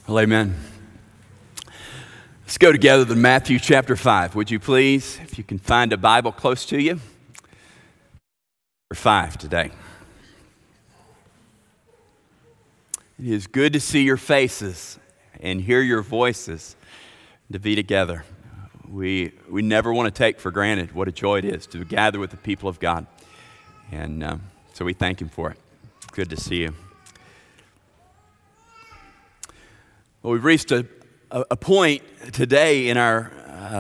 Well, amen. Let's go together to Matthew chapter 5, would you please? If you can find a Bible close to you. Chapter 5 today. It is good to see your faces and hear your voices, to be together. We never want to take for granted what a joy it is to gather with the people of God. And so we thank Him for it. Good to see you. Well, we've reached a point today in our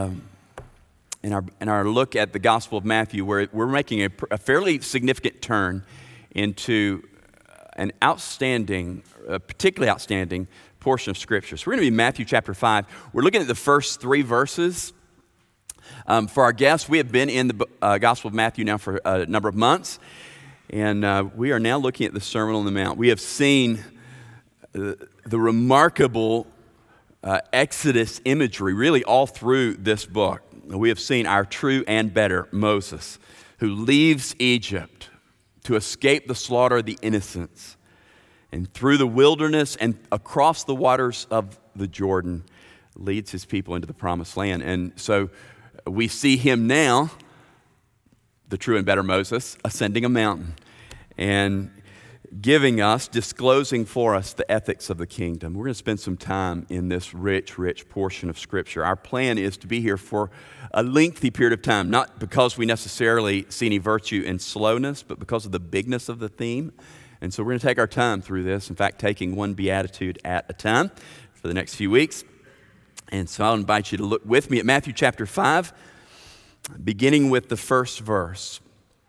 look at the Gospel of Matthew where we're making a fairly significant turn into an outstanding, particularly outstanding portion of Scripture. So we're going to be in Matthew chapter 5. We're looking at the first 3 verses. For our guests, we have been in the Gospel of Matthew now for a number of months, and we are now looking at the Sermon on the Mount. We have seen the remarkable Exodus imagery really all through this book. We have seen our true and better Moses, who leaves Egypt to escape the slaughter of the innocents, and through the wilderness and across the waters of the Jordan leads his people into the promised land. And so we see him now, the true and better Moses, ascending a mountain and disclosing for us the ethics of the kingdom. We're going to spend some time in this rich portion of Scripture. Our plan is to be here for a lengthy period of time, not because we necessarily see any virtue in slowness, but because of the bigness of the theme. And so we're going to take our time through this, in fact, taking one beatitude at a time for the next few weeks. And so I'll invite you to look with me at Matthew chapter 5, beginning with the first verse.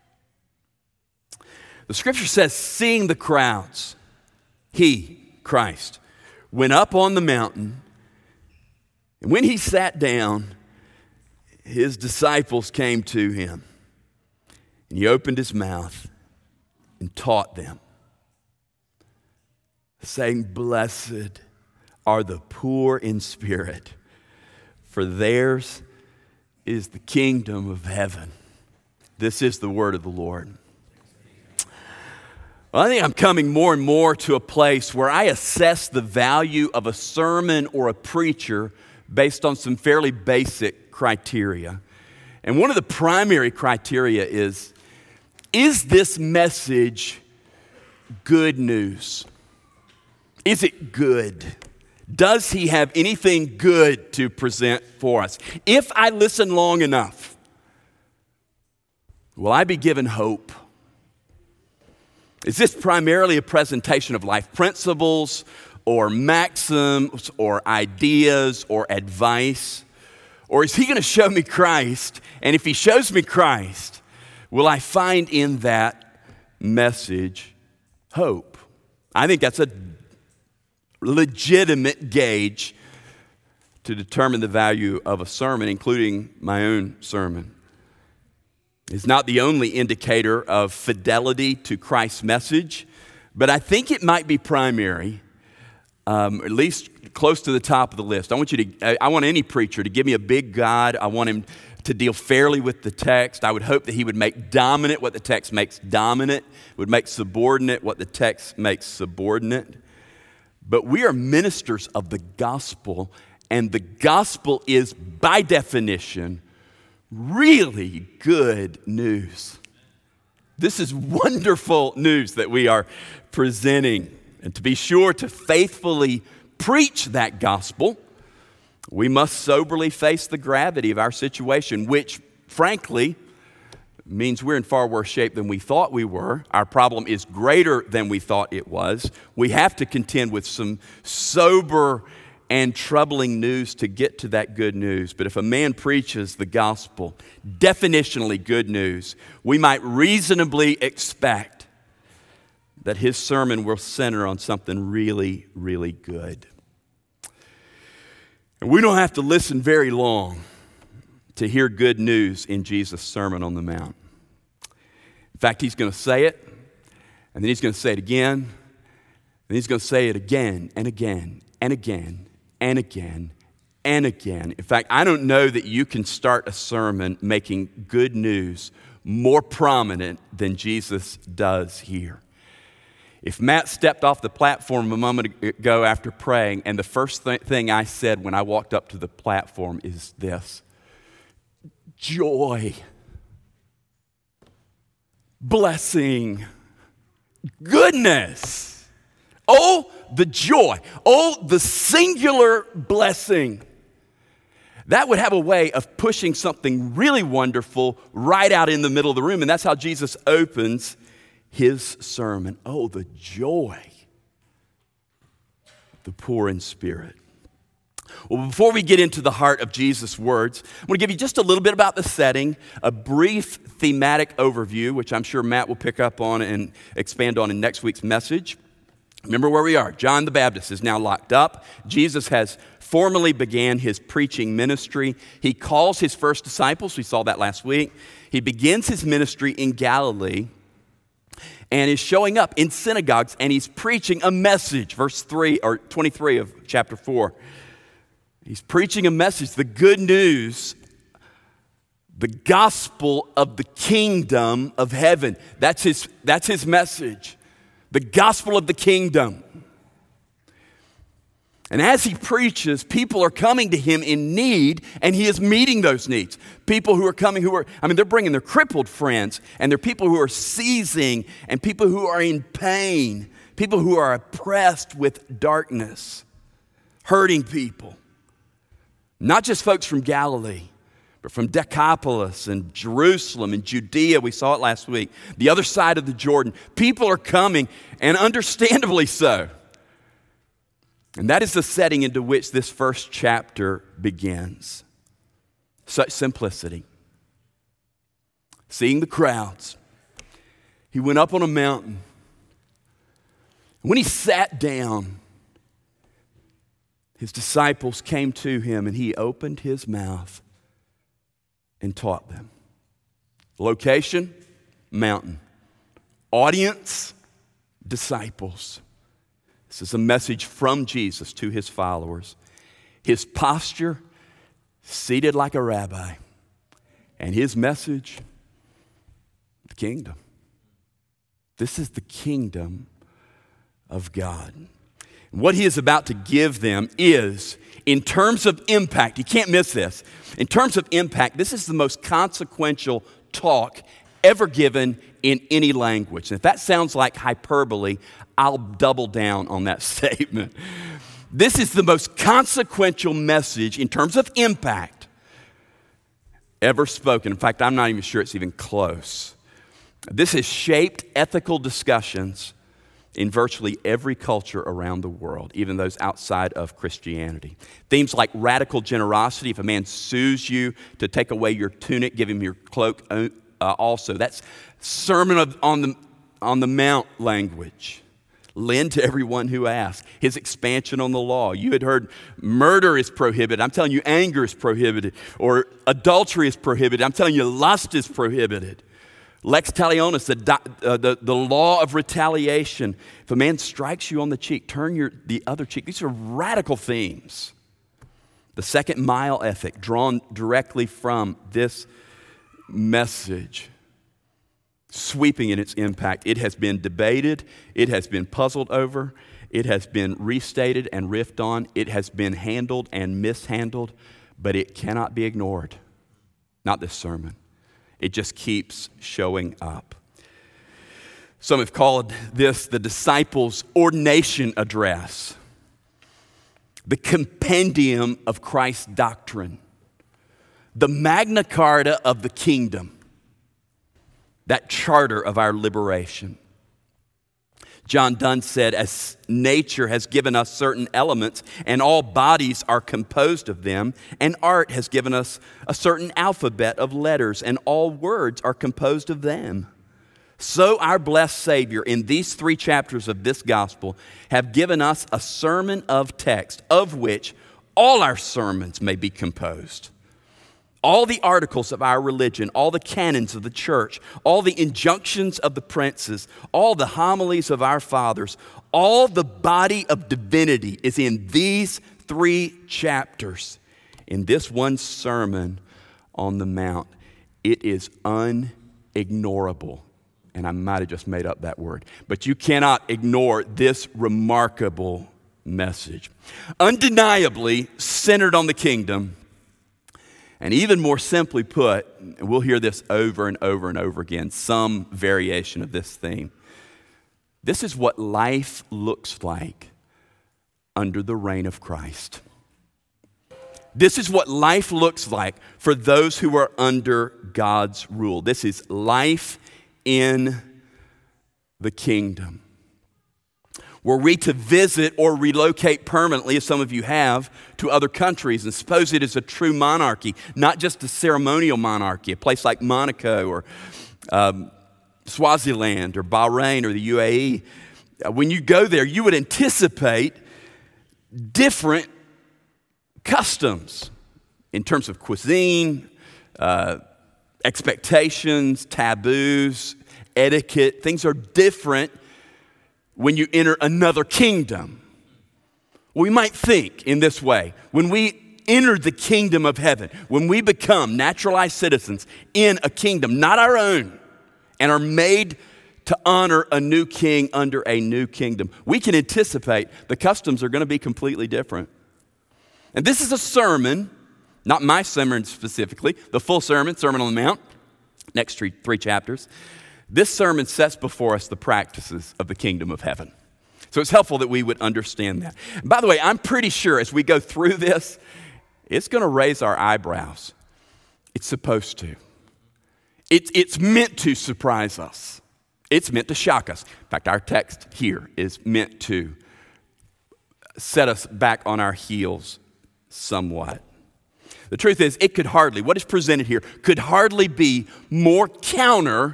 The Scripture says, seeing the crowds, he, Christ, went up on the mountain, and when he sat down, his disciples came to him, and he opened his mouth and taught them, saying, blessed are the poor in spirit, for theirs is the kingdom of heaven. This is the word of the Lord. Well, I think I'm coming more and more to a place where I assess the value of a sermon or a preacher based on some fairly basic criteria. And one of the primary criteria is this message good news? Is it good? Does he have anything good to present for us? If I listen long enough, will I be given hope? Is this primarily a presentation of life principles or maxims or ideas or advice? Or is he going to show me Christ? And if he shows me Christ, will I find in that message hope? I think that's a legitimate gauge to determine the value of a sermon, including my own sermon. It's not the only indicator of fidelity to Christ's message, but I think it might be primary, at least close to the top of the list. I want any preacher to give me a big God. I want him to deal fairly with the text. I would hope that he would make dominant what the text makes dominant, would make subordinate what the text makes subordinate. But we are ministers of the gospel, and the gospel is, by definition, really good news. This is wonderful news that we are presenting. And to be sure to faithfully preach that gospel, we must soberly face the gravity of our situation, which, frankly, means we're in far worse shape than we thought we were. Our problem is greater than we thought it was. We have to contend with some sober and troubling news to get to that good news. But if a man preaches the gospel, definitionally good news, we might reasonably expect that his sermon will center on something really, really good. And we don't have to listen very long to hear good news in Jesus' Sermon on the Mount. In fact, he's going to say it, and then he's going to say it again, and he's going to say it again and again and again and again and again. In fact, I don't know that you can start a sermon making good news more prominent than Jesus does here. If Matt stepped off the platform a moment ago after praying, and the first thing I said when I walked up to the platform is this: joy, blessing, goodness. Oh, the joy. Oh, the singular blessing. That would have a way of pushing something really wonderful right out in the middle of the room, and that's how Jesus opens his sermon. Oh, the joy, the poor in spirit. Well, before we get into the heart of Jesus' words, I'm going to give you just a little bit about the setting, a brief thematic overview, which I'm sure Matt will pick up on and expand on in next week's message. Remember where we are. John the Baptist is now locked up. Jesus has formally began his preaching ministry. He calls his first disciples. We saw that last week. He begins his ministry in Galilee and is showing up in synagogues, and he's preaching a message. Verse 3 or 23 of chapter 4. He's preaching a message, the good news, the gospel of the kingdom of heaven. That's his message. The gospel of the kingdom. And as he preaches, people are coming to him in need, and he is meeting those needs. People who are coming, they're bringing their crippled friends, and they're people who are seizing, and people who are in pain, people who are oppressed with darkness, hurting people. Not just folks from Galilee, but from Decapolis and Jerusalem and Judea. We saw it last week. The other side of the Jordan. People are coming, and understandably so. And that is the setting into which this first chapter begins. Such simplicity. Seeing the crowds, he went up on a mountain. When he sat down, his disciples came to him, and he opened his mouth and taught them. Location, mountain. Audience, disciples. This is a message from Jesus to his followers. His posture, seated like a rabbi. And his message, the kingdom. This is the kingdom of God. What he is about to give them is, in terms of impact, you can't miss this. In terms of impact, this is the most consequential talk ever given in any language. And if that sounds like hyperbole, I'll double down on that statement. This is the most consequential message in terms of impact ever spoken. In fact, I'm not even sure it's even close. This has shaped ethical discussions in virtually every culture around the world, even those outside of Christianity. Themes like radical generosity. If a man sues you to take away your tunic, give him your cloak also. That's Sermon on the Mount language. Lend to everyone who asks. His expansion on the law. You had heard murder is prohibited. I'm telling you anger is prohibited. Or adultery is prohibited. I'm telling you lust is prohibited. Lex talionis, the law of retaliation. If a man strikes you on the cheek, turn the other cheek. These are radical themes. The second mile ethic, drawn directly from this message, sweeping in its impact. It has been debated. It has been puzzled over. It has been restated and riffed on. It has been handled and mishandled, but it cannot be ignored. Not this sermon. It just keeps showing up. Some have called this the disciples' ordination address, the compendium of Christ's doctrine, the Magna Carta of the kingdom, that charter of our liberation. John Donne said, as nature has given us certain elements, and all bodies are composed of them, and art has given us a certain alphabet of letters, and all words are composed of them. So our blessed Savior, in these 3 chapters of this gospel, have given us a sermon of text, of which all our sermons may be composed. All the articles of our religion, all the canons of the church, all the injunctions of the princes, all the homilies of our fathers, all the body of divinity is in these 3 chapters, in this one sermon on the Mount. It is unignorable. and I might have just made up that word, but you cannot ignore this remarkable message. Undeniably centered on the kingdom, and even more simply put, and we'll hear this over and over and over again, some variation of this theme. This is what life looks like under the reign of Christ. This is what life looks like for those who are under God's rule. This is life in the kingdom. Were we to visit or relocate permanently, as some of you have, to other countries, and suppose it is a true monarchy, not just a ceremonial monarchy, a place like Monaco or Swaziland or Bahrain or the UAE, when you go there, you would anticipate different customs in terms of cuisine, expectations, taboos, etiquette. Things are different when you enter another kingdom. We might think in this way: when we enter the kingdom of heaven, when we become naturalized citizens in a kingdom not our own and are made to honor a new king under a new kingdom, we can anticipate the customs are going to be completely different. And this is a sermon, not my sermon specifically, the full sermon, Sermon on the Mount, next three chapters. This sermon sets before us the practices of the kingdom of heaven. So it's helpful that we would understand that. And by the way, I'm pretty sure as we go through this, it's going to raise our eyebrows. It's supposed to. It's meant to surprise us. It's meant to shock us. In fact, our text here is meant to set us back on our heels somewhat. The truth is, what is presented here could hardly be more counter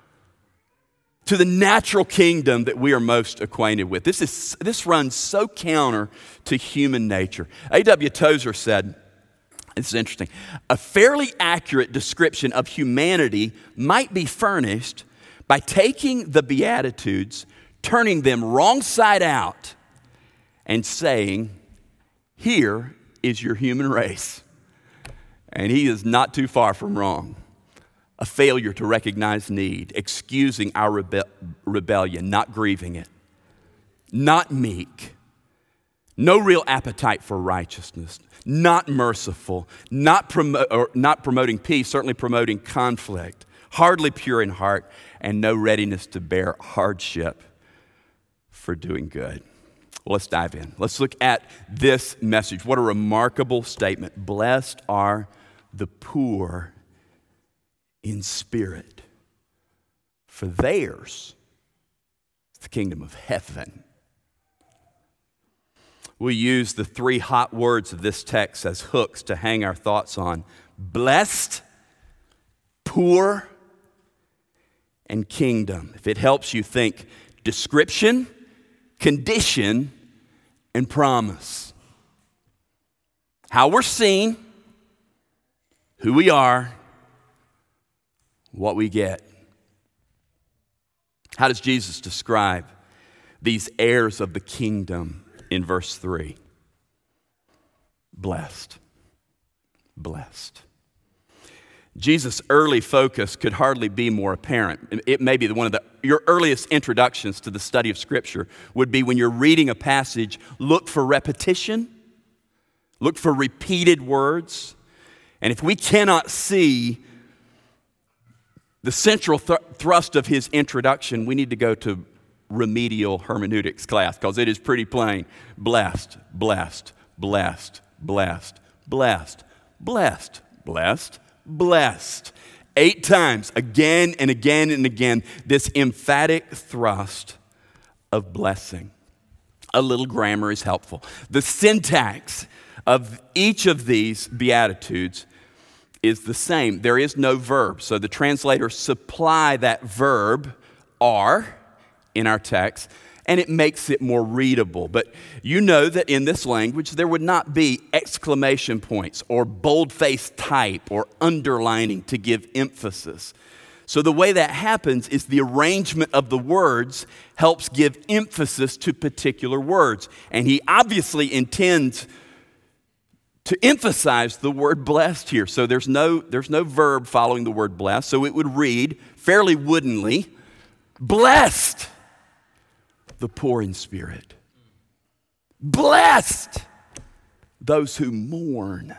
to the natural kingdom that we are most acquainted with. This runs so counter to human nature. A.W. Tozer said, this is interesting, a fairly accurate description of humanity might be furnished by taking the Beatitudes, turning them wrong side out, and saying, here is your human race. And he is not too far from wrong. A failure to recognize need, excusing our rebellion, not grieving it, not meek, no real appetite for righteousness, not merciful, not promoting peace, certainly promoting conflict, hardly pure in heart, and no readiness to bear hardship for doing good. Well, let's dive in. Let's look at this message. What a remarkable statement. Blessed are the poor in spirit, for theirs is the kingdom of heaven. We use the three hot words of this text as hooks to hang our thoughts on: blessed, poor, and kingdom. If it helps you think description, condition, and promise. How we're seen, who we are, what we get. How does Jesus describe these heirs of the kingdom in verse 3? Blessed. Blessed. Jesus' early focus could hardly be more apparent. It may be your earliest introductions to the study of Scripture would be when you're reading a passage, look for repetition, look for repeated words. And if we cannot see the central thrust of his introduction, we need to go to remedial hermeneutics class, because it is pretty plain. Blessed, blessed, blessed, blessed, blessed, blessed, blessed, blessed. 8 times, again and again and again, this emphatic thrust of blessing. A little grammar is helpful. The syntax of each of these Beatitudes is the same. There is no verb. So the translators supply that verb, are, in our text, and it makes it more readable. But you know that in this language, there would not be exclamation points or bold-faced type or underlining to give emphasis. So the way that happens is the arrangement of the words helps give emphasis to particular words. And he obviously intends to emphasize the word blessed here. So there's no verb following the word blessed. So it would read fairly woodenly, Blessed the poor in spirit. Blessed those who mourn.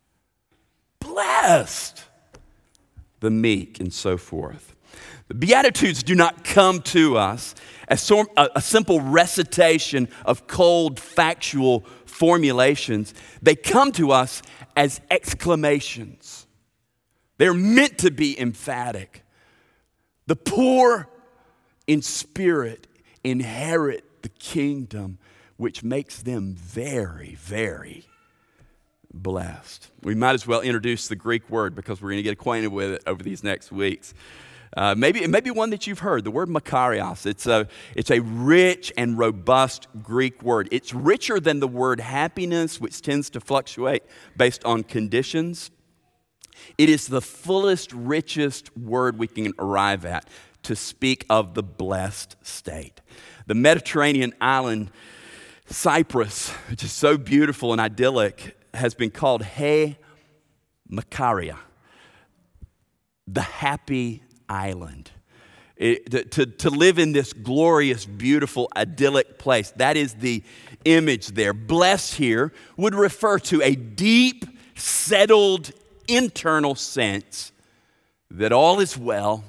Blessed the meek, and so forth. The Beatitudes do not come to us as a simple recitation of cold, factual formulations. They come to us as exclamations. They're meant to be emphatic. The poor in spirit inherit the kingdom, which makes them very, very blessed. We might as well introduce the Greek word because we're going to get acquainted with it over these next weeks. Maybe one that you've heard, the word makarios. It's a rich and robust Greek word. It's richer than the word happiness, which tends to fluctuate based on conditions. It is the fullest, richest word we can arrive at to speak of the blessed state. The Mediterranean island, Cyprus, which is so beautiful and idyllic, has been called He Makaria, the happy island. To live in this glorious, beautiful, idyllic place, that is the image there. Blessed here would refer to a deep, settled, internal sense that all is well,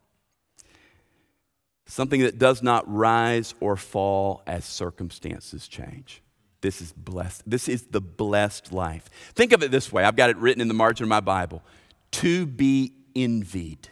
something that does not rise or fall as circumstances change. This is blessed. This is the blessed life. Think of it this way. I've got it written in the margin of my Bible. To be envied.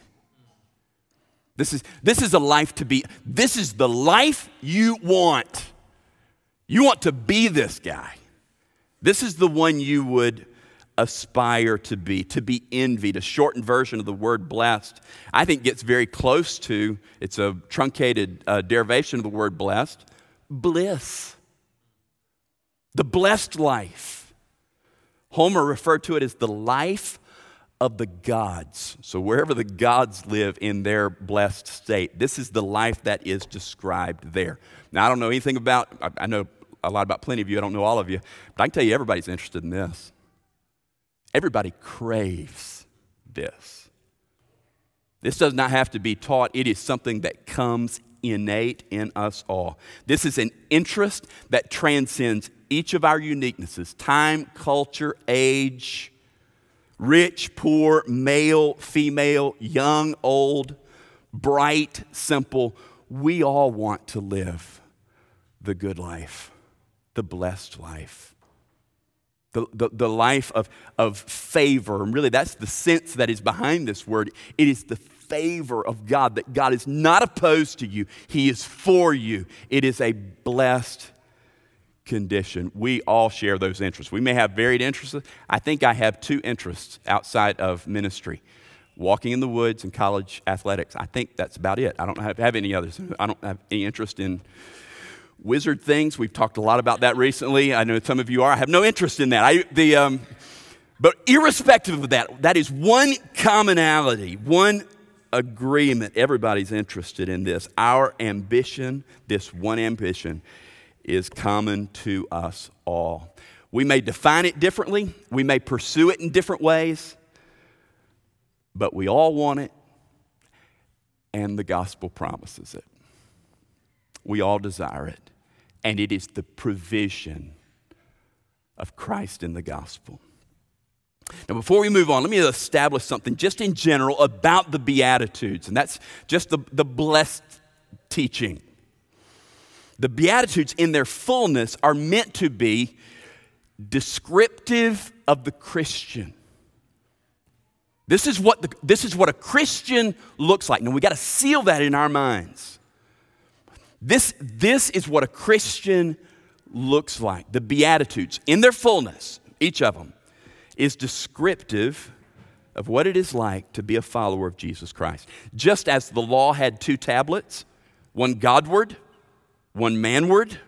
This is a life to be. This is the life you want. You want to be this guy. This is the one you would aspire to be envied. A shortened version of the word blessed, I think, gets very close to, it's a truncated derivation of the word blessed, bliss. The blessed life. Homer referred to it as the life of the gods. So wherever the gods live in their blessed state, this is the life that is described there. Now, I don't know anything about, I know a lot about plenty of you, I don't know all of you, but I can tell you everybody's interested in this. Everybody craves this. This does not have to be taught. It is something that comes innate in us all. This is an interest that transcends each of our uniquenesses: time, culture, age, rich, poor, male, female, young, old, bright, simple. We all want to live the good life, the blessed life, the life of favor. And really, that's the sense that is behind this word. It is the favor of God, that God is not opposed to you. He is for you. It is a blessed condition. We all share those interests. We may have varied interests. I think I have two interests outside of ministry: walking in the woods and college athletics. I think that's about it. I don't have any others. I don't have any interest in wizard things. We've talked a lot about that recently. I know some of you are. I have no interest in that. But irrespective of that, that is one commonality, one agreement. Everybody's interested in this. Our ambition, this one ambition, is common to us all. We may define it differently. We may pursue it in different ways. But we all want it, and the gospel promises it. We all desire it, and it is the provision of Christ in the gospel. Now, before we move on, let me establish something just in general about the Beatitudes, and that's just the blessed teaching. The Beatitudes in their fullness are meant to be descriptive of the Christian. This is what a Christian looks like. Now, we got to seal that in our minds. This is what a Christian looks like. The Beatitudes in their fullness, each of them, is descriptive of what it is like to be a follower of Jesus Christ. Just as the law had two tablets, one Godward, one manward,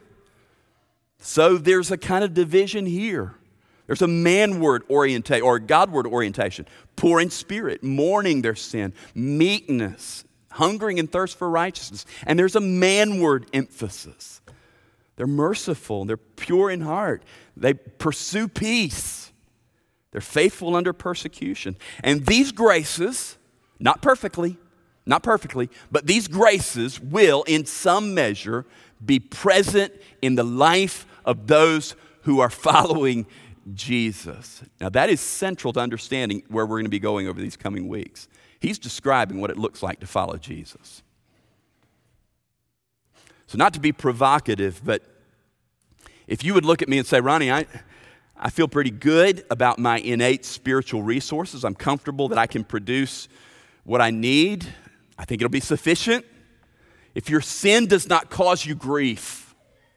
so there's a kind of division here. There's a manward orientation or Godward orientation. Poor in spirit, mourning their sin, meekness, hungering and thirst for righteousness. And there's a manward emphasis. They're merciful, they're pure in heart, they pursue peace, they're faithful under persecution. And these graces, not perfectly, not perfectly, but these graces will, in some measure, be present in the life of those who are following Jesus. Now, that is central to understanding where we're going to be going over these coming weeks. He's describing what it looks like to follow Jesus. So not to be provocative, but if you would look at me and say, Ronnie, I feel pretty good about my innate spiritual resources. I'm comfortable that I can produce what I need. I think it'll be sufficient. If your sin does not cause you grief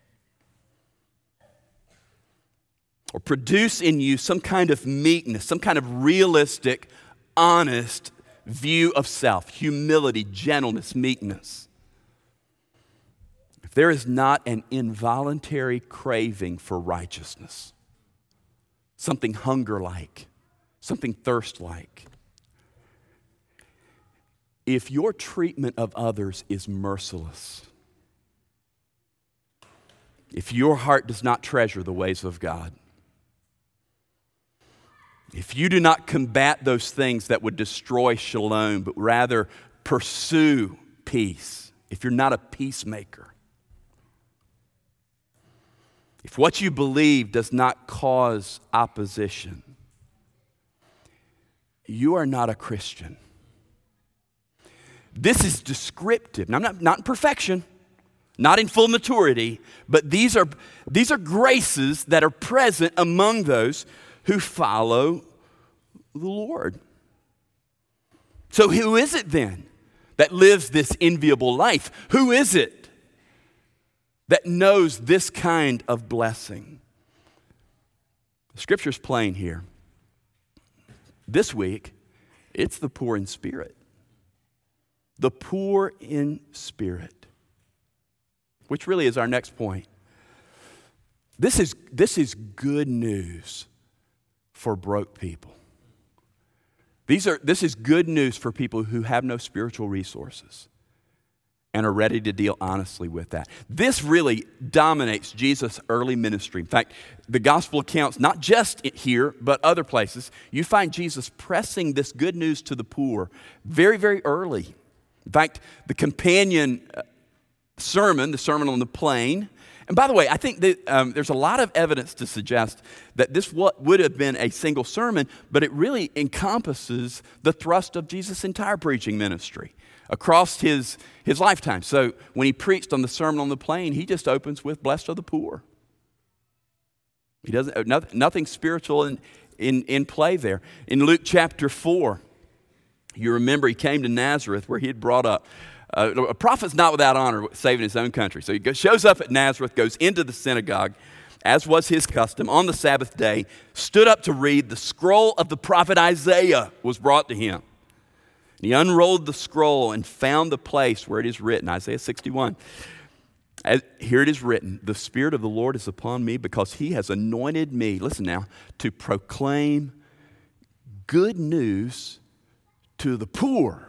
or produce in you some kind of meekness, some kind of realistic, honest view of self, humility, gentleness, meekness, if there is not an involuntary craving for righteousness, something hunger-like, something thirst-like, if your treatment of others is merciless, if your heart does not treasure the ways of God, if you do not combat those things that would destroy shalom, but rather pursue peace, if you're not a peacemaker, if what you believe does not cause opposition, you are not a Christian. This is descriptive. Now, not in perfection, not in full maturity, but these are graces that are present among those who follow the Lord. So who is it then that lives this enviable life? Who is it that knows this kind of blessing? The Scripture's plain here. This week, it's the poor in spirit. The poor in spirit, which really is our next point. This is good news for broke people. This is good news for people who have no spiritual resources and are ready to deal honestly with that. This really dominates Jesus' early ministry. In fact, the gospel accounts, not just here, but other places, you find Jesus pressing this good news to the poor very, very early. In fact, the companion sermon, the Sermon on the Plain, and by the way, I think that there's a lot of evidence to suggest that this would have been a single sermon, but it really encompasses the thrust of Jesus' entire preaching ministry across his lifetime. So when he preached on the Sermon on the Plain, he just opens with "Blessed are the poor." He doesn't nothing spiritual in play there. In Luke chapter 4, you remember he came to Nazareth where he had brought up. A prophet's not without honor, saving his own country. So he shows up at Nazareth, goes into the synagogue, as was his custom, on the Sabbath day, stood up to read. The scroll of the prophet Isaiah was brought to him. And he unrolled the scroll and found the place where it is written, Isaiah 61. Here it is written, "The Spirit of the Lord is upon me because he has anointed me," listen now, "to proclaim good news to the poor.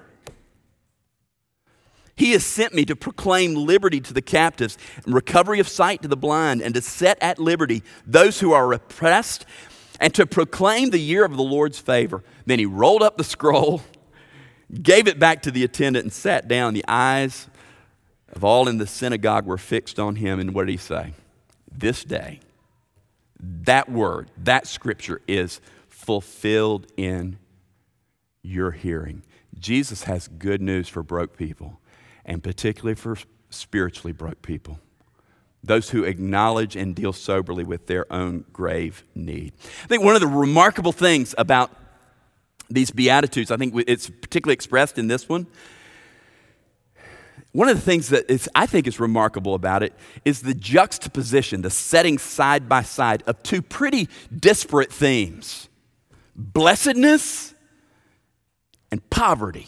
He has sent me to proclaim liberty to the captives and recovery of sight to the blind, and to set at liberty those who are oppressed, and to proclaim the year of the Lord's favor." Then he rolled up the scroll, gave it back to the attendant, and sat down. The eyes of all in the synagogue were fixed on him. And what did he say? This day, that word, that scripture is fulfilled in your hearing. Jesus has good news for broke people, and particularly for spiritually broke people, those who acknowledge and deal soberly with their own grave need. I think one of the remarkable things about these Beatitudes, I think it's particularly expressed in this one, one of the things that I think is remarkable about it is the juxtaposition, the setting side by side of two pretty disparate themes: blessedness and poverty.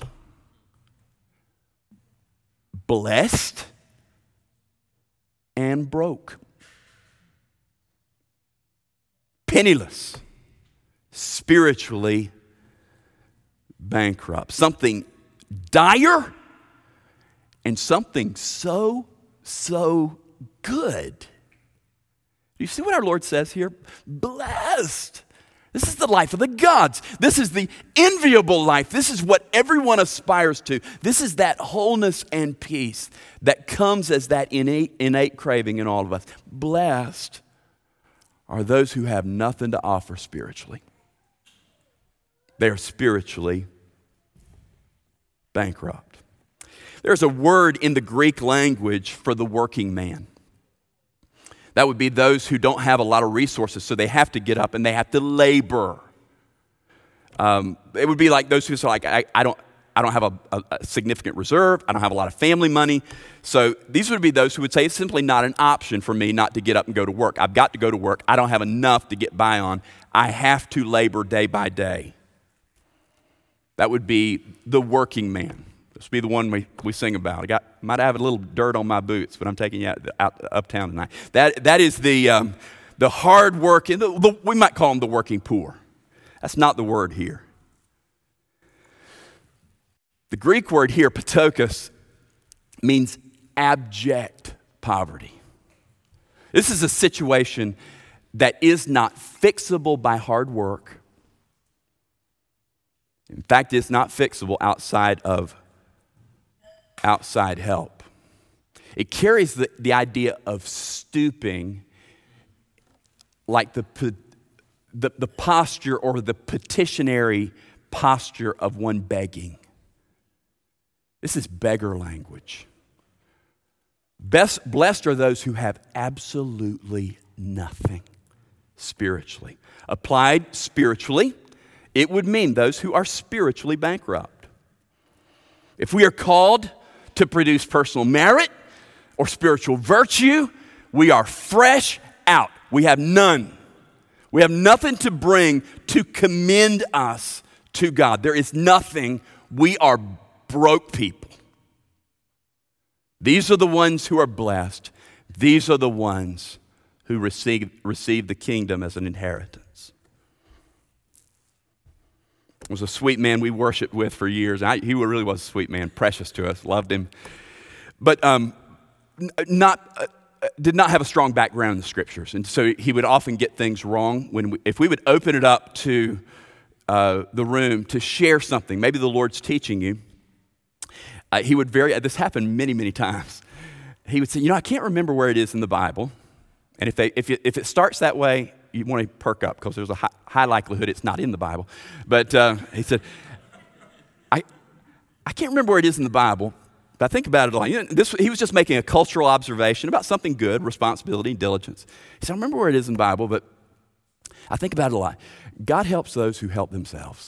Blessed and broke. Penniless. Spiritually bankrupt. Something dire and something so good. Do you see what our Lord says here? Blessed. This is the life of the gods. This is the enviable life. This is what everyone aspires to. This is that wholeness and peace that comes as that innate craving in all of us. Blessed are those who have nothing to offer spiritually. They are spiritually bankrupt. There's a word in the Greek language for the working man. That would be those who don't have a lot of resources, so they have to get up and they have to labor. It would be like those who say, like, I don't have a significant reserve. I don't have a lot of family money. So these would be those who would say it's simply not an option for me not to get up and go to work. I've got to go to work. I don't have enough to get by on. I have to labor day by day. That would be the working man. This would be the one we sing about. Might have a little dirt on my boots, but I'm taking you out uptown tonight. That is the hard working, we might call them the working poor. That's not the word here. The Greek word here, patokos, means abject poverty. This is a situation that is not fixable by hard work. In fact, it's not fixable outside help. It carries the idea of stooping, like the posture or the petitionary posture of one begging. This is beggar language. Blessed are those who have absolutely nothing spiritually. Applied spiritually, it would mean those who are spiritually bankrupt. If we are called to produce personal merit or spiritual virtue, we are fresh out. We have none. We have nothing to bring to commend us to God. There is nothing. We are broke people. These are the ones who are blessed. These are the ones who receive the kingdom as an inheritance. There was a sweet man we worshiped with for years. He really was a sweet man, precious to us, loved him. But did not have a strong background in the scriptures. And so he would often get things wrong. If we would open it up to the room to share something, maybe the Lord's teaching you, he would this happened many, many times. He would say, I can't remember where it is in the Bible. And if it starts that way, you want to perk up because there's a high likelihood it's not in the Bible. But he said, I can't remember where it is in the Bible, but I think about it a lot. He was just making a cultural observation about something good, responsibility, diligence. He said, I remember where it is in the Bible, but I think about it a lot. God helps those who help themselves.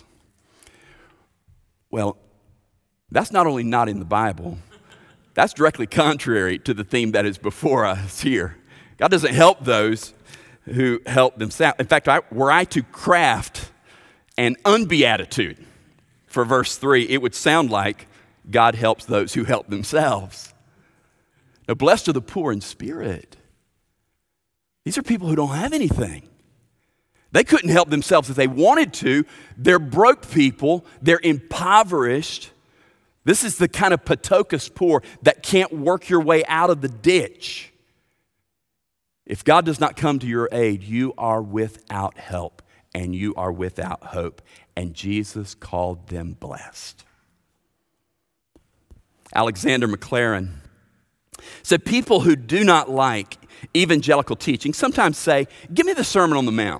Well, that's not only not in the Bible, that's directly contrary to the theme that is before us here. God doesn't help those who help themselves. In fact, were I to craft an unbeatitude for verse 3, it would sound like God helps those who help themselves. Now, blessed are the poor in spirit. These are people who don't have anything. They couldn't help themselves if they wanted to. They're broke people. They're impoverished. This is the kind of patokos poor that can't work your way out of the ditch. If God does not come to your aid, you are without help and you are without hope. And Jesus called them blessed. Alexander McLaren said, people who do not like evangelical teaching sometimes say, give me the Sermon on the Mount.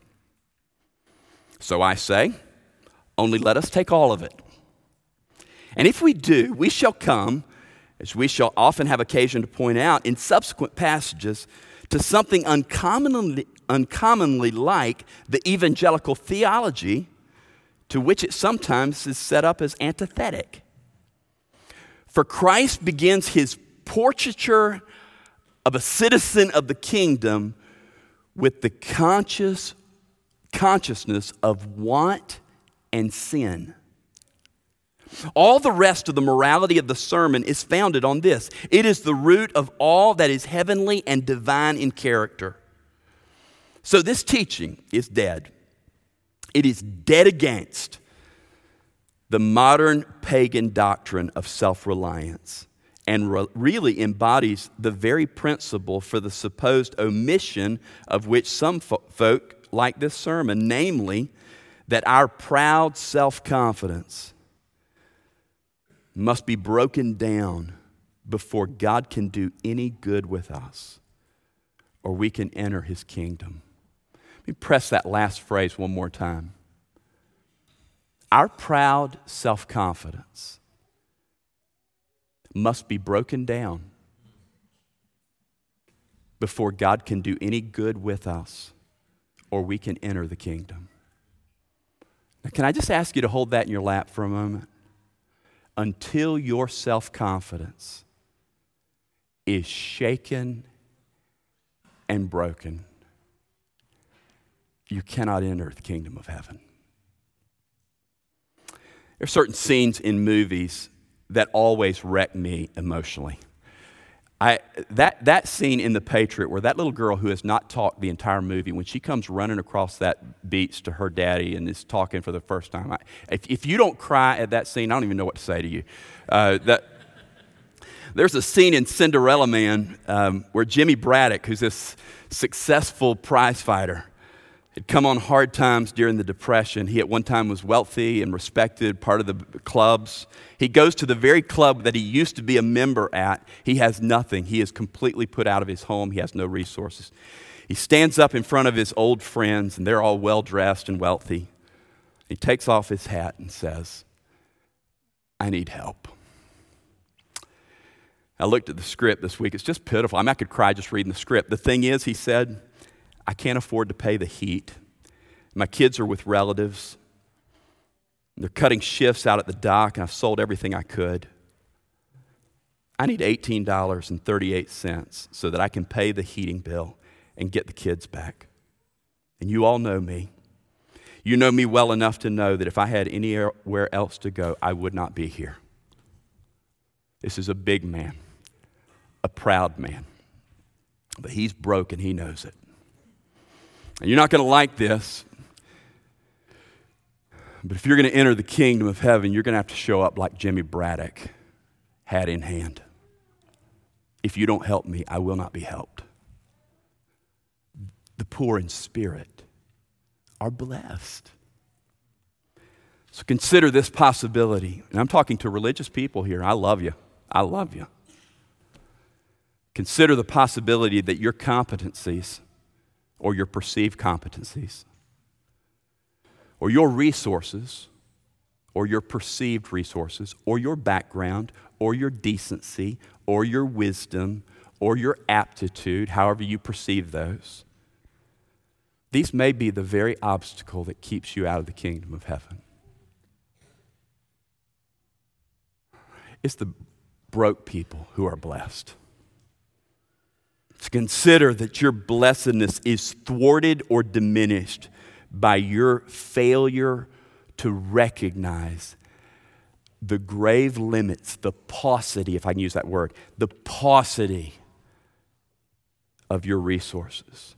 So I say, only let us take all of it. And if we do, we shall come, as we shall often have occasion to point out in subsequent passages, to something uncommonly like the evangelical theology to which it sometimes is set up as antithetic. For Christ begins his portraiture of a citizen of the kingdom with the consciousness of want and sin. All the rest of the morality of the sermon is founded on this. It is the root of all that is heavenly and divine in character. So this teaching is dead. It is dead against the modern pagan doctrine of self-reliance and really embodies the very principle for the supposed omission of which some folk like this sermon, namely that our proud self-confidence must be broken down before God can do any good with us, or we can enter his kingdom. Let me press that last phrase one more time. Our proud self-confidence must be broken down before God can do any good with us, or we can enter the kingdom. Now, can I just ask you to hold that in your lap for a moment? Until your self-confidence is shaken and broken, you cannot enter the kingdom of heaven. There are certain scenes in movies that always wreck me emotionally. That scene in The Patriot where that little girl who has not talked the entire movie, when she comes running across that beach to her daddy and is talking for the first time, if you don't cry at that scene, I don't even know what to say to you. There's a scene in Cinderella Man where Jimmy Braddock, who's this successful prize fighter, had come on hard times during the Depression. He at one time was wealthy and respected, part of the clubs. He goes to the very club that he used to be a member at. He has nothing. He is completely put out of his home. He has no resources. He stands up in front of his old friends, and they're all well-dressed and wealthy. He takes off his hat and says, "I need help." I looked at the script this week. It's just pitiful. I could cry just reading the script. The thing is, he said, I can't afford to pay the heat. My kids are with relatives. They're cutting shifts out at the dock, and I've sold everything I could. I need $18.38 so that I can pay the heating bill and get the kids back. And you all know me. You know me well enough to know that if I had anywhere else to go, I would not be here. This is a big man, a proud man. But he's broken, he knows it. And you're not going to like this, but if you're going to enter the kingdom of heaven, you're going to have to show up like Jimmy Braddock, hat in hand. If you don't help me, I will not be helped. The poor in spirit are blessed. So consider this possibility. And I'm talking to religious people here. I love you. I love you. Consider the possibility that your competencies or your perceived competencies or your resources or your perceived resources or your background or your decency or your wisdom or your aptitude, however you perceive those, these may be the very obstacle that keeps you out of the kingdom of heaven. It's the broke people who are blessed. To consider that your blessedness is thwarted or diminished by your failure to recognize the grave limits, the paucity, if I can use that word, the paucity of your resources.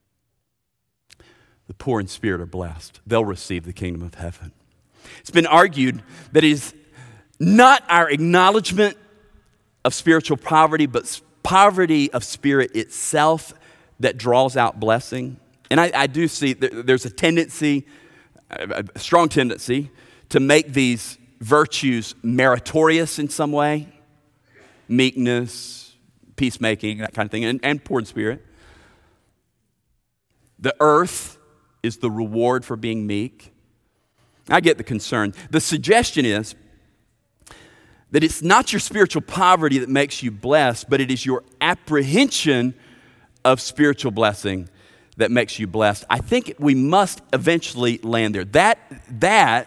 The poor in spirit are blessed. They'll receive the kingdom of heaven. It's been argued that it is not our acknowledgement of spiritual poverty, but poverty of spirit itself that draws out blessing. And I do see there's a tendency, a strong tendency, to make these virtues meritorious in some way. Meekness, peacemaking, that kind of thing, and poor in spirit. The earth is the reward for being meek. I get the concern. The suggestion is that it's not your spiritual poverty that makes you blessed, but it is your apprehension of spiritual blessing that makes you blessed. I think we must eventually land there. That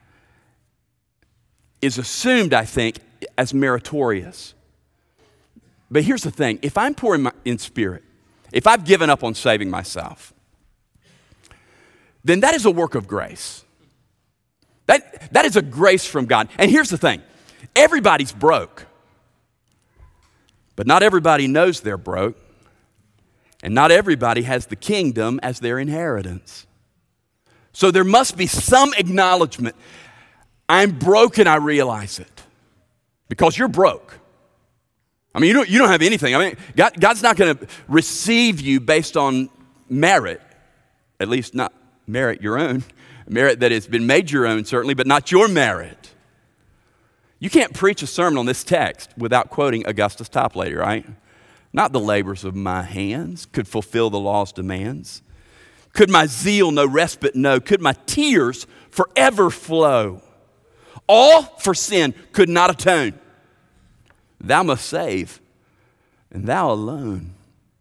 is assumed, I think, as meritorious. But here's the thing. If I'm poor in spirit, if I've given up on saving myself, then that is a work of grace. That is a grace from God. And here's the thing. Everybody's broke. But not everybody knows they're broke. And not everybody has the kingdom as their inheritance. So there must be some acknowledgement. I'm broke and I realize it. Because you're broke. I mean, you don't have anything. I mean, God's not going to receive you based on merit. at least not merit your own, merit that has been made your own certainly, but not your merit. You can't preach a sermon on this text without quoting Augustus Toplady, right? Not the labors of my hands could fulfill the law's demands. Could my zeal no respite know? Could my tears forever flow? All for sin could not atone. Thou must save, and thou alone.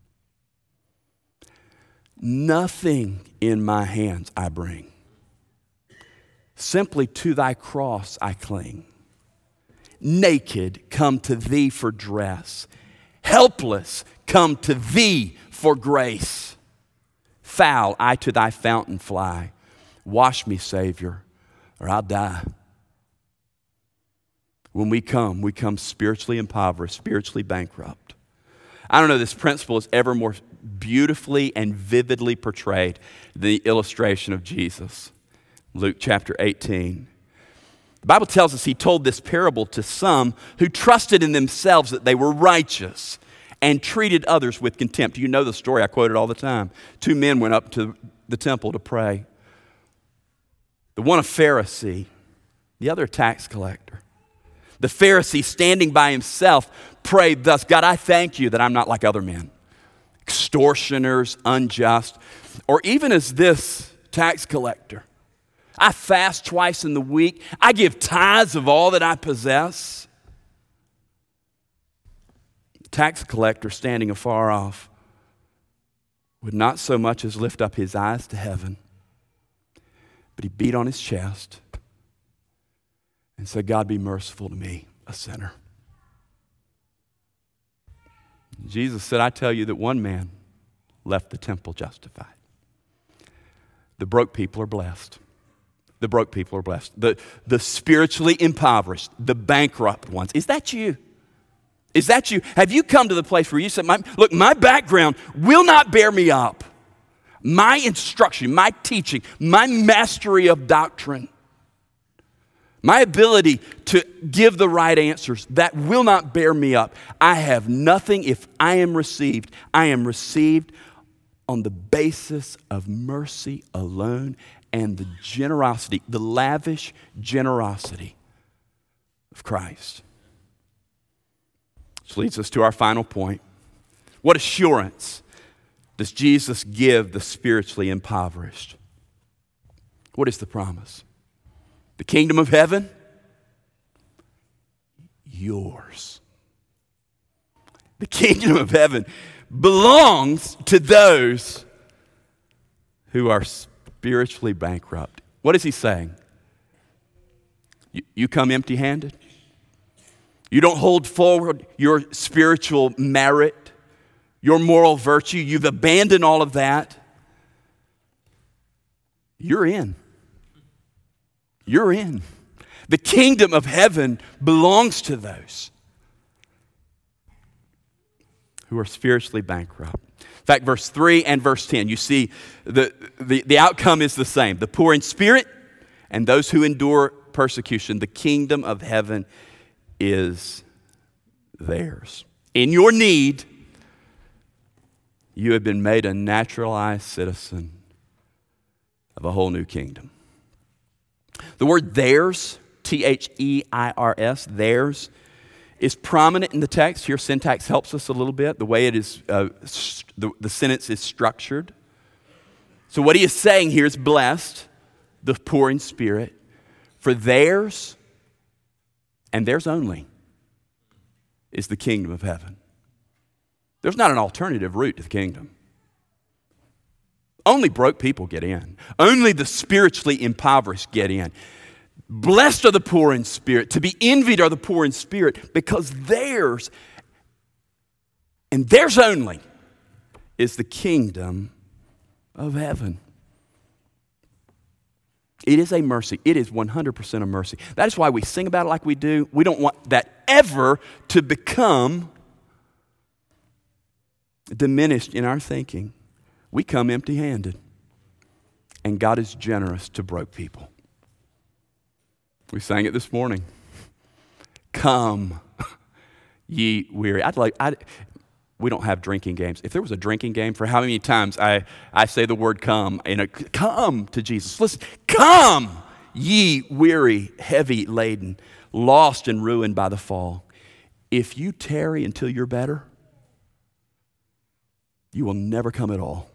Nothing in my hands I bring. Simply to thy cross I cling. Naked, come to thee for dress. Helpless, come to thee for grace. Foul, I to thy fountain fly. Wash me, Savior, or I'll die. When we come spiritually impoverished, spiritually bankrupt. I don't know, this principle is ever more beautifully and vividly portrayed than the illustration of Jesus. Luke chapter 18. The Bible tells us he told this parable to some who trusted in themselves that they were righteous and treated others with contempt. You know the story, I quote it all the time. 2 men went up to the temple to pray. The one a Pharisee, the other a tax collector. The Pharisee, standing by himself, prayed thus, God, I thank you that I'm not like other men, extortioners, unjust, or even as this tax collector. I fast twice in the week. I give tithes of all that I possess. The tax collector, standing afar off, would not so much as lift up his eyes to heaven, but he beat on his chest and said, God, be merciful to me, a sinner. Jesus said, I tell you that one man left the temple justified. The broke people are blessed. The broke people are blessed. The spiritually impoverished, the bankrupt ones. Is that you? Is that you? Have you come to the place where you said, look, my background will not bear me up. My instruction, my teaching, my mastery of doctrine, my ability to give the right answers, that will not bear me up. I have nothing if I am received. I am received on the basis of mercy alone and the generosity, the lavish generosity of Christ. Which leads us to our final point. What assurance does Jesus give the spiritually impoverished? What is the promise? The kingdom of heaven, yours. The kingdom of heaven belongs to those who are spiritually bankrupt. What is he saying? You come empty-handed? You don't hold forward your spiritual merit, your moral virtue. You've abandoned all of that. You're in. You're in. The kingdom of heaven belongs to those who are spiritually bankrupt. In fact, verse 3 and verse 10, you see the outcome is the same. The poor in spirit and those who endure persecution, the kingdom of heaven is theirs. In your need, you have been made a naturalized citizen of a whole new kingdom. The word theirs, theirs, theirs, is prominent in the text. Here, syntax helps us a little bit, the way it is, the sentence is structured. So what he is saying here is blessed, the poor in spirit, for theirs, and theirs only, is the kingdom of heaven. There's not an alternative route to the kingdom. Only broke people get in. Only the spiritually impoverished get in. Blessed are the poor in spirit. To be envied are the poor in spirit, because theirs, and theirs only, is the kingdom of heaven. It is a mercy. It is 100% a mercy. That is why we sing about it like we do. We don't want that ever to become diminished in our thinking. We come empty-handed, and God is generous to broke people. We sang it this morning. Come, ye weary. we don't have drinking games. If there was a drinking game, for how many times I say the word come, come to Jesus. Listen, come, ye weary, heavy laden, lost and ruined by the fall. If you tarry until you're better, you will never come at all.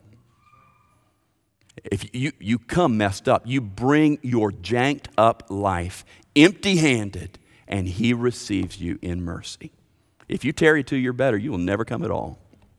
If you come messed up, you bring your janked up life empty-handed, and he receives you in mercy. If you tarry till you're better, you will never come at all.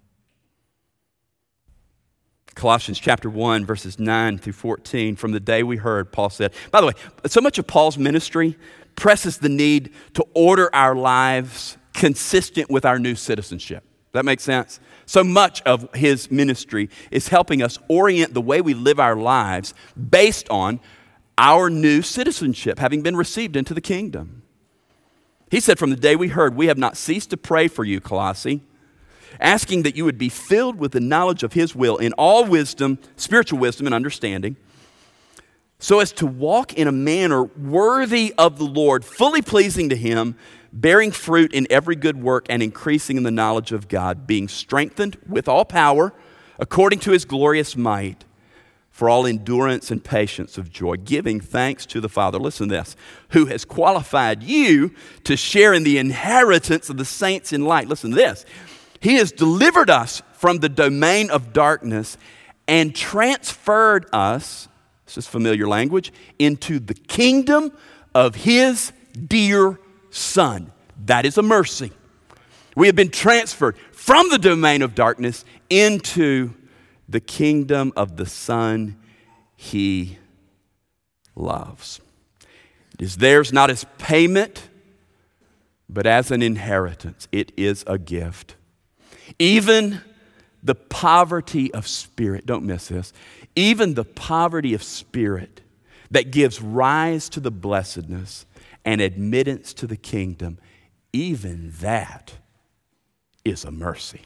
Colossians chapter 1, verses 9 through 14, from the day we heard, Paul said, by the way, so much of Paul's ministry presses the need to order our lives consistent with our new citizenship. Does that make sense? So much of his ministry is helping us orient the way we live our lives based on our new citizenship, having been received into the kingdom. He said, from the day we heard, we have not ceased to pray for you, Colossae, asking that you would be filled with the knowledge of his will in all wisdom, spiritual wisdom and understanding, so as to walk in a manner worthy of the Lord, fully pleasing to him, bearing fruit in every good work and increasing in the knowledge of God, being strengthened with all power according to his glorious might, for all endurance and patience of joy, giving thanks to the Father, listen to this, who has qualified you to share in the inheritance of the saints in light. Listen to this. He has delivered us from the domain of darkness and transferred us, this is familiar language, into the kingdom of his dear Son. That is a mercy. We have been transferred from the domain of darkness into the kingdom of the Son he loves. It is theirs not as payment, but as an inheritance. It is a gift. Even the poverty of spirit, don't miss this, even the poverty of spirit that gives rise to the blessedness and admittance to the kingdom, even that is a mercy.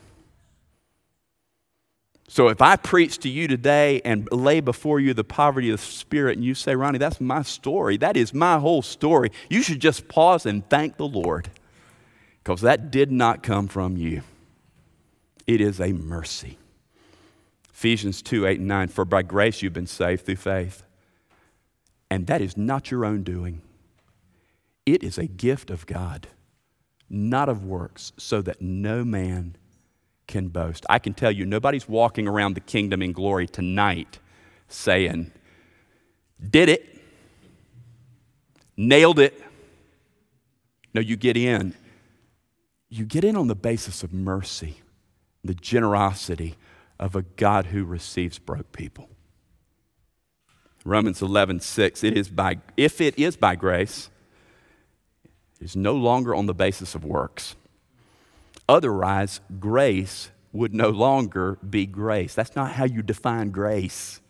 So if I preach to you today and lay before you the poverty of spirit and you say, Ronnie, that's my story, that is my whole story, you should just pause and thank the Lord, because that did not come from you. It is a mercy. Ephesians 2, 8 and 9, for by grace you've been saved through faith. And that is not your own doing. It is a gift of God, not of works, so that no man can boast. I can tell you, nobody's walking around the kingdom in glory tonight saying, did it, nailed it. No, you get in. You get in on the basis of mercy, the generosity of a God who receives broke people. Romans 11:6, if it is by grace, it is no longer on the basis of works. Otherwise, grace would no longer be grace. That's not how you define grace.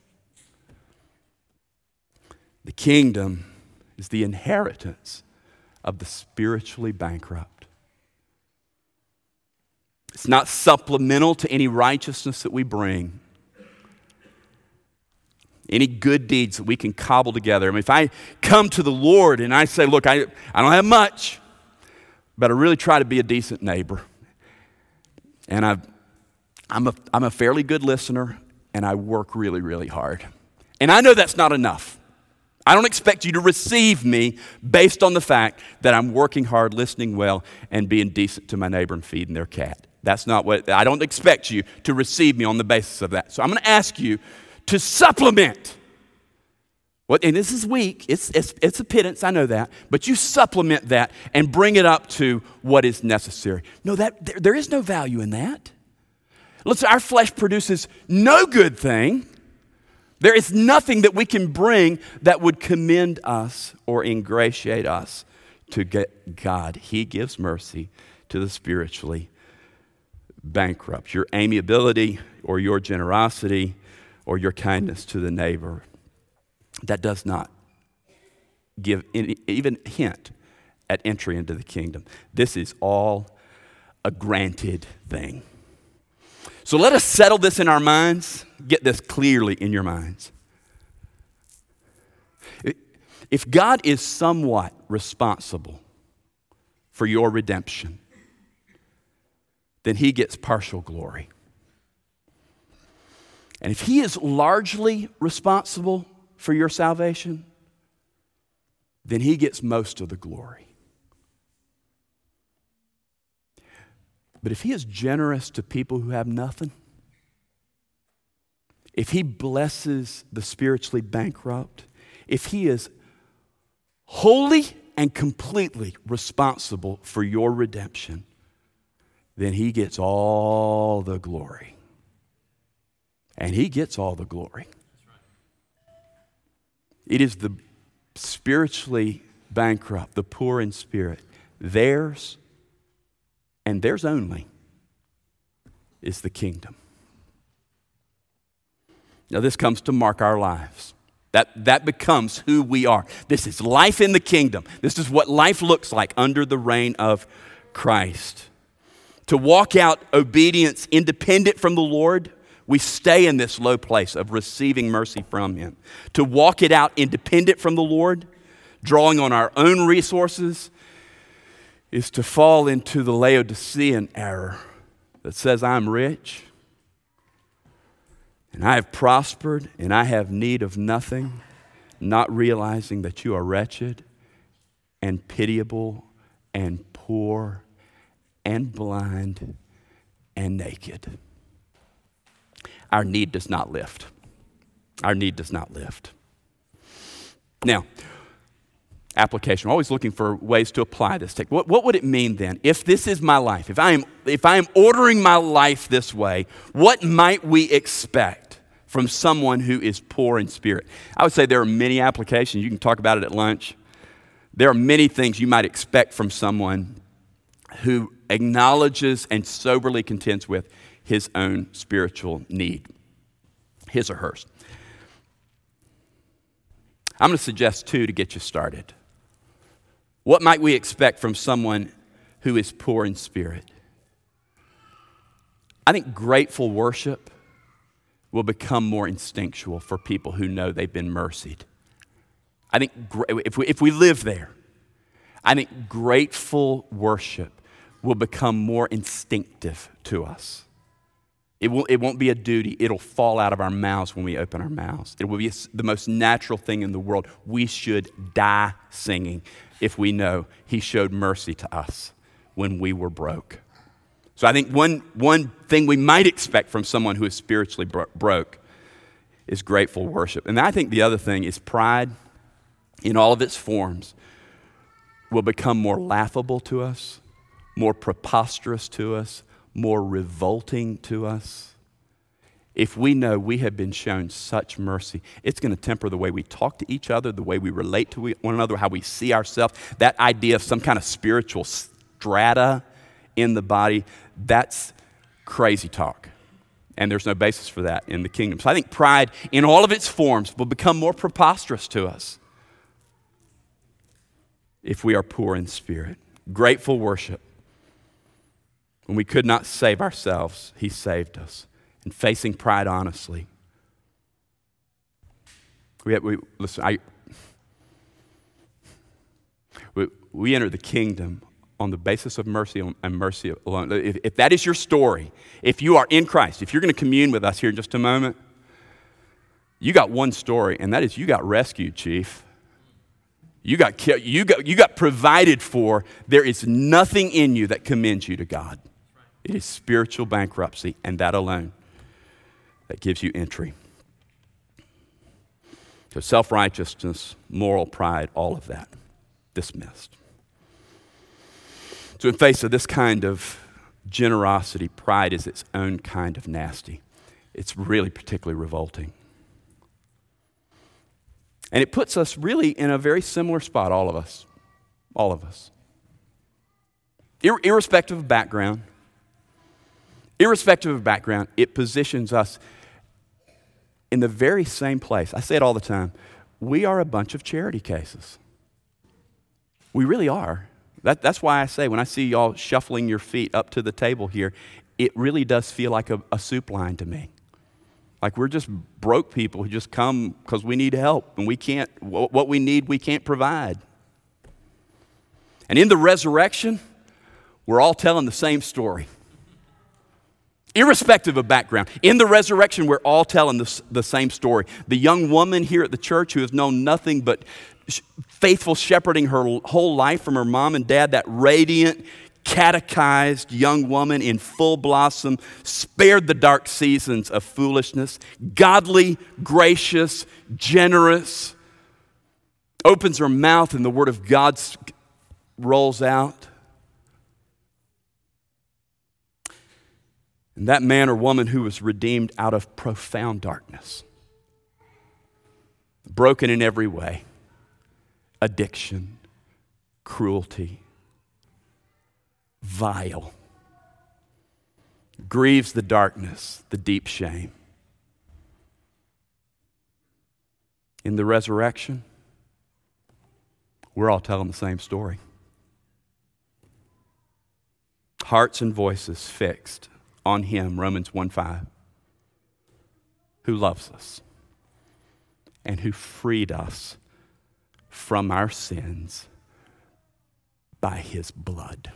The kingdom is the inheritance of the spiritually bankrupt. It's not supplemental to any righteousness that we bring, any good deeds that we can cobble together. I mean, if I come to the Lord and I say, look, I don't have much, but I really try to be a decent neighbor. And I'm a fairly good listener, and I work really, really hard. And I know that's not enough. I don't expect you to receive me based on the fact that I'm working hard, listening well, and being decent to my neighbor and feeding their cat. That's not what, I don't expect you to receive me on the basis of that. So I'm going to ask you to supplement. And this is weak, it's a pittance, I know that, but you supplement that and bring it up to what is necessary. No, there is no value in that. Listen, our flesh produces no good thing. There is nothing that we can bring that would commend us or ingratiate us to God. He gives mercy to the spiritually bankrupt. Your amiability or your generosity or your kindness to the neighbor, that does not give even hint at entry into the kingdom. This is all a granted thing. So let us settle this in our minds. Get this clearly in your minds. If God is somewhat responsible for your redemption, then he gets partial glory. And if he is largely responsible for your salvation, then he gets most of the glory. But if he is generous to people who have nothing, if he blesses the spiritually bankrupt, if he is wholly and completely responsible for your redemption, then he gets all the glory. And he gets all the glory. It is the spiritually bankrupt, the poor in spirit, theirs and theirs only is the kingdom. Now this comes to mark our lives. That becomes who we are. This is life in the kingdom. This is what life looks like under the reign of Christ. To walk out obedience independent from the Lord, we stay in this low place of receiving mercy from him. To walk it out independent from the Lord, drawing on our own resources, is to fall into the Laodicean error that says, I'm rich, and I have prospered, and I have need of nothing, not realizing that you are wretched and pitiable and poor and blind and naked. Our need does not lift. Our need does not lift. Now, application. We're always looking for ways to apply this. What would it mean then? If this is my life, if I am ordering my life this way, what might we expect from someone who is poor in spirit? I would say there are many applications. You can talk about it at lunch. There are many things you might expect from someone who acknowledges and soberly contends with his own spiritual need, his or hers. I'm going to suggest two to get you started. What might we expect from someone who is poor in spirit? I think grateful worship will become more instinctual for people who know they've been mercied. I think if we live there, I think grateful worship will become more instinctive to us. It won't be a duty. It'll fall out of our mouths when we open our mouths. It will be the most natural thing in the world. We should die singing if we know he showed mercy to us when we were broke. So I think one thing we might expect from someone who is spiritually broke is grateful worship. And I think the other thing is pride in all of its forms will become more laughable to us, more preposterous to us, more revolting to us. If we know we have been shown such mercy, it's going to temper the way we talk to each other, the way we relate to one another, how we see ourselves. That idea of some kind of spiritual strata in the body, that's crazy talk. And there's no basis for that in the kingdom. So I think pride in all of its forms will become more preposterous to us if we are poor in spirit. Grateful worship. When we could not save ourselves, he saved us. And facing pride honestly. Listen, we enter the kingdom on the basis of mercy and mercy alone. If that is your story, if you are in Christ, if you're going to commune with us here in just a moment, you got one story, and that is you got rescued, Chief. You got provided for. There is nothing in you that commends you to God. It is spiritual bankruptcy, and that alone that gives you entry. So self-righteousness, moral pride, all of that dismissed. So in face of this kind of generosity, pride is its own kind of nasty. It's really particularly revolting. And it puts us really in a very similar spot, all of us. All of us. Irrespective of background, it positions us in the very same place. I say it all the time. We are a bunch of charity cases. We really are. That's why I say when I see y'all shuffling your feet up to the table here, it really does feel like a soup line to me. Like we're just broke people who just come because we need help and we can't, what we need, we can't provide. And in the resurrection, we're all telling the same story. irrespective of background. In the resurrection, we're all telling the same story. The young woman here at the church who has known nothing but faithful shepherding her whole life from her mom and dad, that radiant, catechized young woman in full blossom, spared the dark seasons of foolishness, godly, gracious, generous, opens her mouth and the word of God rolls out. And that man or woman who was redeemed out of profound darkness, broken in every way, addiction, cruelty, vile, grieves the darkness, the deep shame. In the resurrection, we're all telling the same story. Hearts and voices fixed on him, Romans 1:5, who loves us and who freed us from our sins by his blood.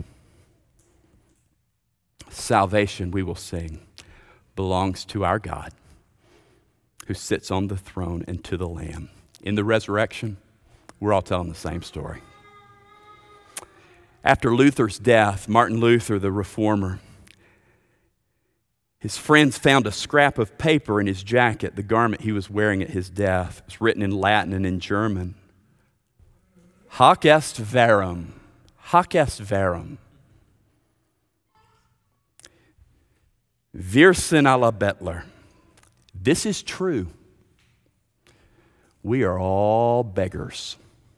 Salvation, we will sing, belongs to our God who sits on the throne and to the Lamb. In the resurrection, we're all telling the same story. After Luther's death, Martin Luther, the reformer, his friends found a scrap of paper in his jacket, the garment he was wearing at his death. It's written in Latin and in German. Hoc est verum. Hoc est verum. Wir sind alle Bettler. This is true. We are all beggars.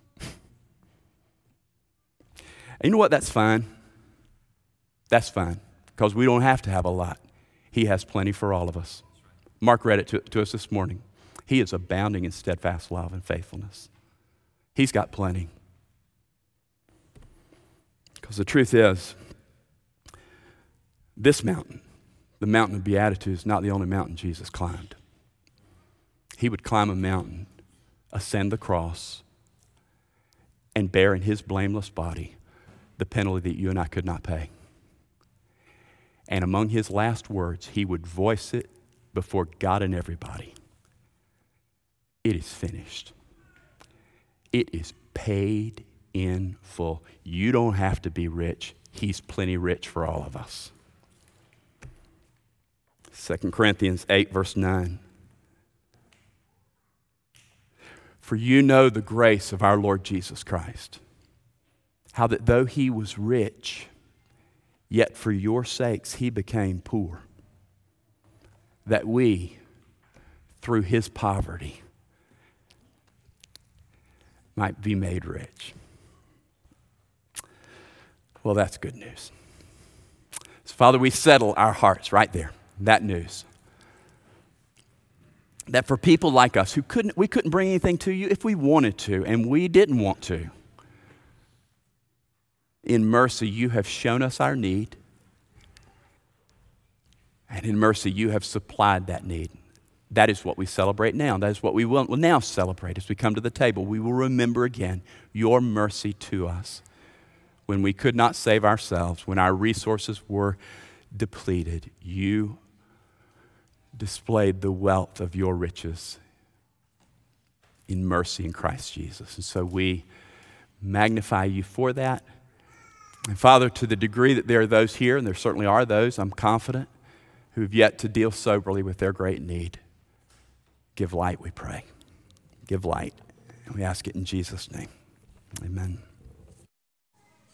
And you know what? That's fine. That's fine, because we don't have to have a lot. He has plenty for all of us. Mark read it to us this morning. He is abounding in steadfast love and faithfulness. He's got plenty. Because the truth is, this mountain, the mountain of Beatitude, is not the only mountain Jesus climbed. He would climb a mountain, ascend the cross, and bear in his blameless body the penalty that you and I could not pay. And among his last words, he would voice it before God and everybody. It is finished. It is paid in full. You don't have to be rich. He's plenty rich for all of us. 2 Corinthians 8, verse 9. For you know the grace of our Lord Jesus Christ, how that though he was rich, yet for your sakes he became poor, that we, through his poverty, might be made rich. Well, that's good news. So, Father, we settle our hearts right there, that news. That for people like us who we couldn't bring anything to you if we wanted to, and we didn't want to. In mercy, you have shown us our need. And in mercy, you have supplied that need. That is what we celebrate now. That is what we will now celebrate as we come to the table. We will remember again your mercy to us when we could not save ourselves, when our resources were depleted. You displayed the wealth of your riches in mercy in Christ Jesus. And so we magnify you for that. And Father, to the degree that there are those here, and there certainly are those, I'm confident, who have yet to deal soberly with their great need, give light, we pray. Give light. And we ask it in Jesus' name. Amen.